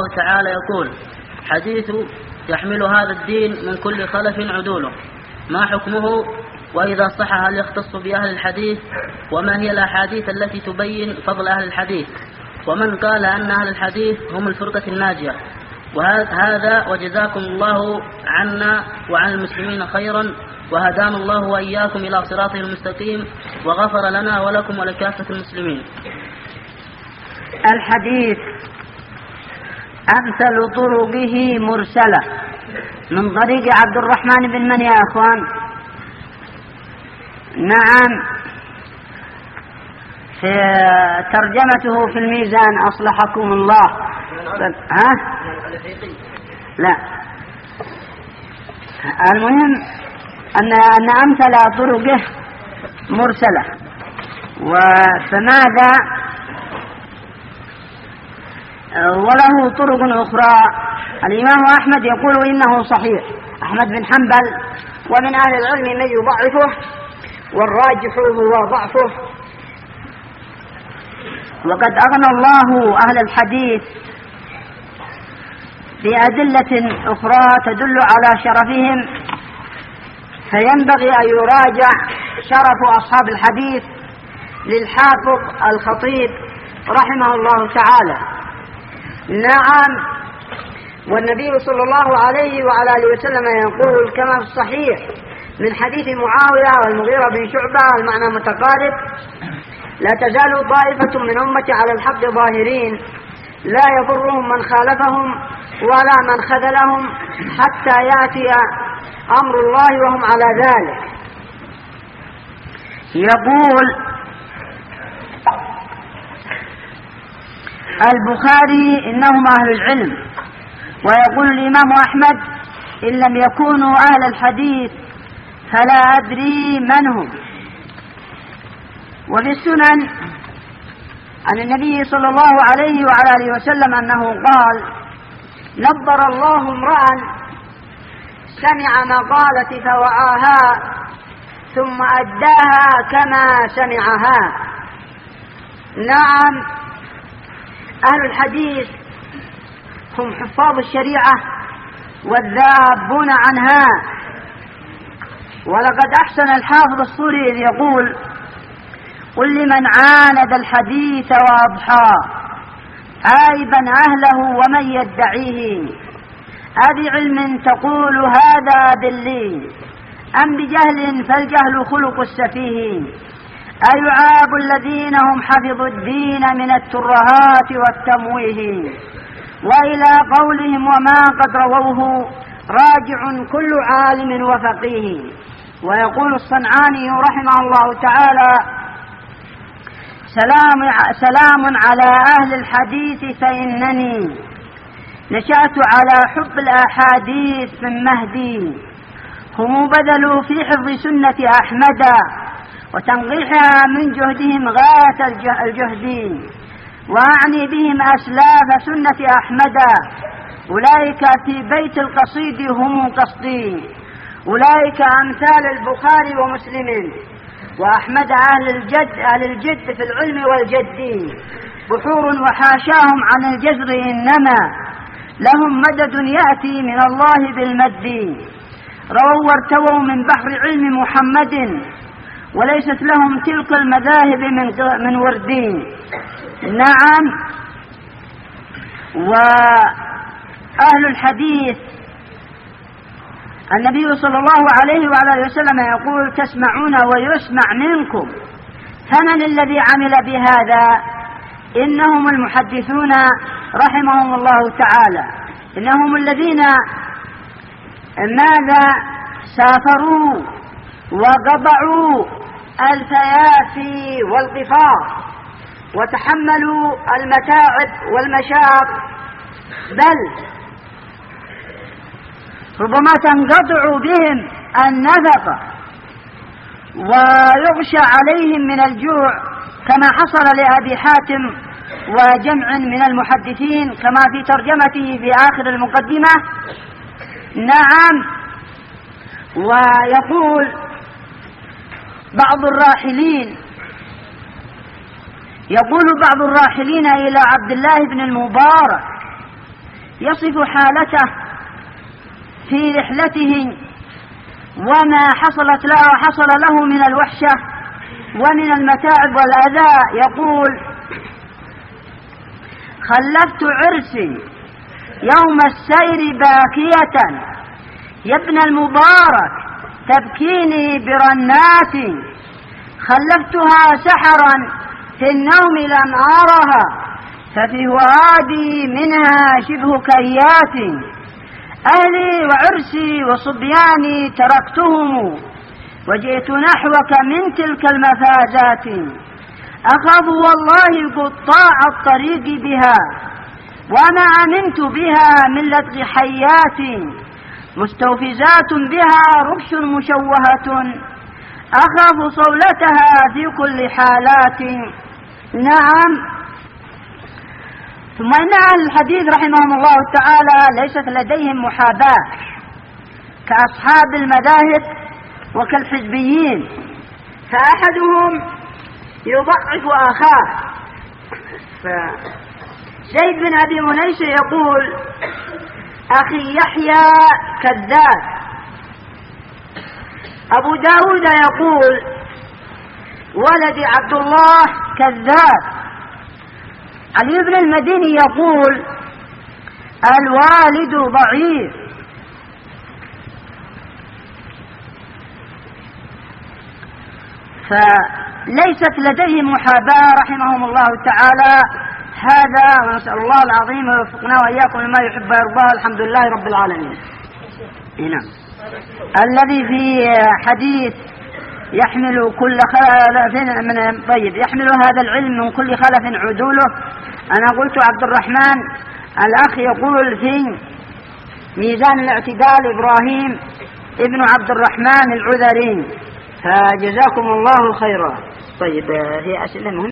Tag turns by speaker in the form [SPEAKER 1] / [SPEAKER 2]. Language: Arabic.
[SPEAKER 1] الله تعالى يقول: حديث يحمل هذا الدين من كل خلف عدوله، ما حكمه؟ وإذا صح هل يختص بأهل الحديث؟ وما هي الأحاديث التي تبين فضل أهل الحديث؟ ومن قال أن أهل الحديث هم الفرقة الناجية؟ وهذا وجزاكم الله عنا وعن المسلمين خيرا، وهدانا الله وإياكم إلى صراطه المستقيم، وغفر لنا ولكم ولكافة المسلمين.
[SPEAKER 2] الحديث أمثل طرقه مرسلة من طريق عبد الرحمن بن من يا أخوان؟ نعم، في ترجمته في الميزان أصلحكم الله. ها؟ لا، المهم أن أمثل طرقه مرسلة. فماذا؟ وله طرق أخرى. الإمام أحمد يقول إنه صحيح، أحمد بن حنبل، ومن أهل العلم من يضعفه، والراجح هو ضعفه. وقد أغنى الله أهل الحديث بأدلة أخرى تدل على شرفهم، فينبغي أن يراجع شرف أصحاب الحديث للحافظ الخطيب رحمه الله تعالى. نعم، والنبي صلى الله عليه وعلى آله وسلم يقول كما في الصحيح من حديث معاوية والمغيرة بن شعبة، المعنى متقارب: لا تزال طائفة من أمتي على الحق ظاهرين، لا يضرهم من خالفهم ولا من خذلهم حتى يأتي أمر الله وهم على ذلك. يقول البخاري إنهم أهل العلم، ويقول الإمام أحمد: إن لم يكونوا أهل الحديث فلا أدري من هم. وفي السنن عن النبي صلى الله عليه وعلى آله وسلم أنه قال: نبر الله امرأ سمع مقالتي فوعاها ثم أداها كما سمعها. نعم، أهل الحديث هم حفاظ الشريعة والذابون عنها. ولقد أحسن الحافظ السوري إذ يقول: قل لمن عاند الحديث وأضحى عائبا أهله ومن يدعيه، أبعلم تقول هذا باللي أم بجهل فالجهل خلق السفيه، أيعاب الذين هم حفظوا الدين من الترهات والتمويه، وإلى قولهم وما قد رووه راجع كل عالم وفقيه. ويقول الصنعاني رحمه الله تعالى: سلام على أهل الحديث فإنني نشأت على حب الأحاديث من مهدي، هم بذلوا في حفظ سنة أحمد وتنقيحها من جهدهم غاية الجهد، وأعني بهم أسلاف سنة أحمد، أولئك في بيت القصيد هم قصدي، أولئك أمثال البخاري ومسلم وأحمد أهل الجد في العلم والجد، بحور وحاشاهم عن الجزر إنما لهم مدد يأتي من الله بالمد، رووا وارتووا من بحر علم محمد، وليست لهم تلك المذاهب من وردين. نعم، وأهل الحديث النبي صلى الله عليه وعلى آله وسلم يقول: تسمعون ويسمع منكم، فمن الذي عمل بهذا؟ إنهم المحدثون رحمهم الله تعالى، إنهم الذين ماذا؟ سافروا وقطعوا الفيافي والقفار وتحملوا المتاعب والمشاق، بل ربما تنقطع بهم النفقة ويغشى عليهم من الجوع، كما حصل لأبي حاتم وجمع من المحدثين كما في ترجمته في آخر المقدمة. نعم، ويقول بعض الراحلين إلى عبد الله بن المبارك: يصف حالته في رحلته وما حصل له من الوحشة ومن المتاعب والأذى. يقول: خلفت عرسي يوم السير باكية، يا ابن المبارك تبكيني برنات، خلفتها سحرا في النوم لم أرها، ففي وادي منها شبه كيات، أهلي وعرسي وصبياني تركتهم، وجئت نحوك من تلك المفازات، أخاف والله قطاع الطريق بها، وما أمنت بها من لدغ حيات، مستوفزات بها ربش مشوهة، أخاف صولتها في كل حالات. نعم. ثم إن أهل الحديث رحمهم الله تعالى ليست لديهم محاباة كأصحاب المذاهب وكالحزبيين، فأحدهم يضعف أخاه. زيد بن أبي منيس يقول: أخي يحيى كذاب. أبو داود يقول: ولدي عبد الله كذاب. علي بن المديني يقول: الوالد ضعيف. فليست لديهم محاباة رحمهم الله تعالى. هذا، ونسأل الله العظيم ويوفقنا وإياكم لما يحب ويرضاه. الحمد لله رب العالمين. نعم. الذي في حديث يحمل كل خلف من طيب يحمل هذا العلم من كل خلف عدوله. أنا قلت عبد الرحمن. الأخ يقول في ميزان الاعتدال إبراهيم ابن عبد الرحمن العذري، فجزاكم الله خيرا. طيب، هي أسئلة مهمة.